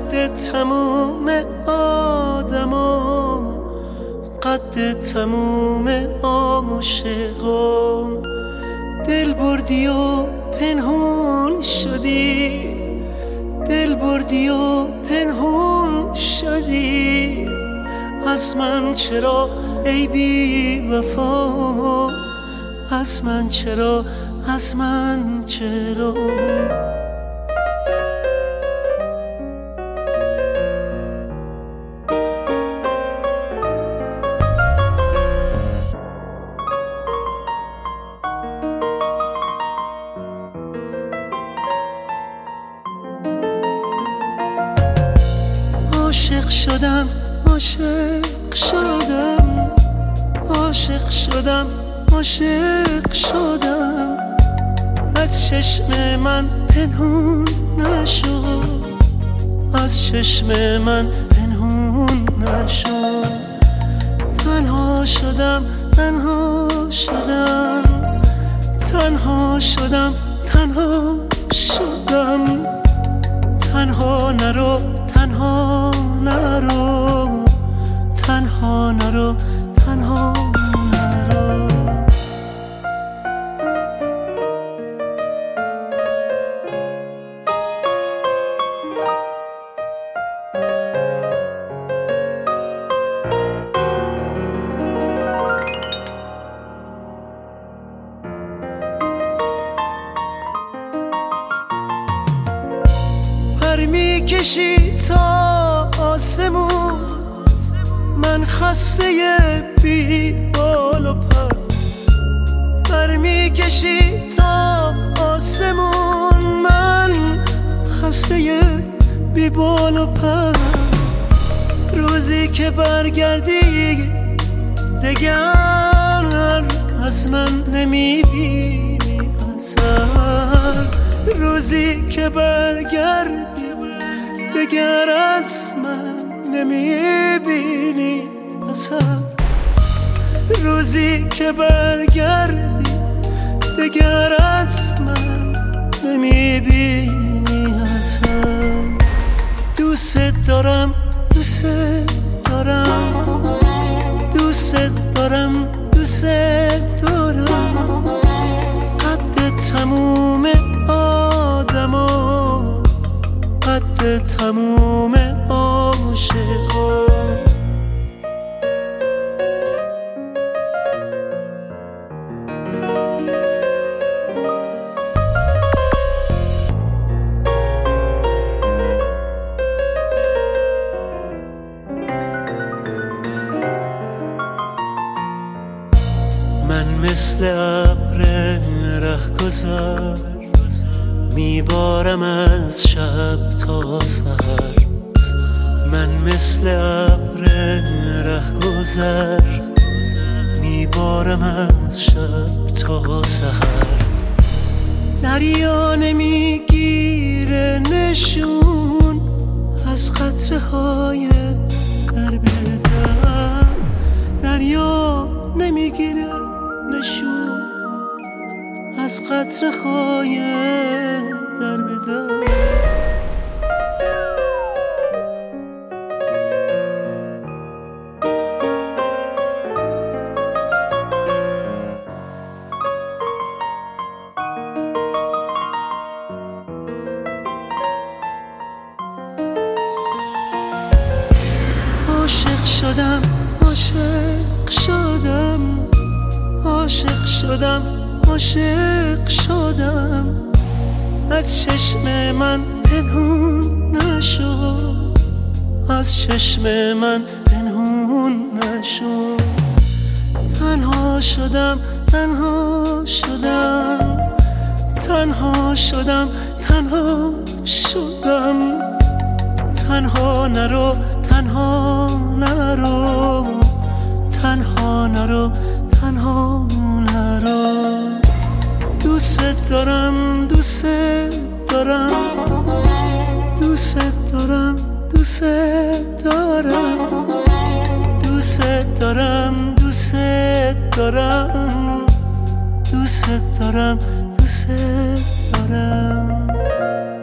قد تموم آدما، قد تموم عاشقا. دل بردی و پنهون شدی، دل بردی و پنهون شدی. از من چرا ای بی وفا، از من چرا، از من چرا. عاشق شدم، عاشق شدم، عاشق شدم، عاشق شدم. از چشم من پنهون نشد، از چشم من پنهون نشد. تنها شدم، تنها شدم، تنها شدم، تنها شدم. تنها نرو، تنها نرو، تنها نرو، تنها نرو. پر میکشی تا آسمون، من خسته بی بال و پر. پر میکشی تا آسمون، من خسته بی بال و پر. روزی که برگردی دگر از من نمیبینی اثر. روزی که برگردی دگر از من نمیبینی اثر. روزی که برگردی دگر از من نمیبینی اثر. دوست دارم، دوست دارم، دوست دارم، دوست دارم. قد تموم آدما، قد تموم عاشقا. من مثل ابر رهگذر میبارم از شب تا سحر. من مثل ابر رهگذر میبارم از شب تا سحر. دریا نمیگیره نشون از قطره های در به در. دریا نمیگیره نشون از قطره های در به در. عاشق شدم، عاشق شدم، عاشق شدم، عاشق شدم. از چشم من پنهون نشد، از چشم من پنهون نشد. تنها شدم، تنها شدم، تنها شدم، تنها شدم. تنها نرو، تنها نرو، تنها نرو، تنها نرو. دوست دارم، دوست دارم، دوست دارم، دوست دارم، دوست دارم، دوست دارم، دوست دارم، دوست دارم.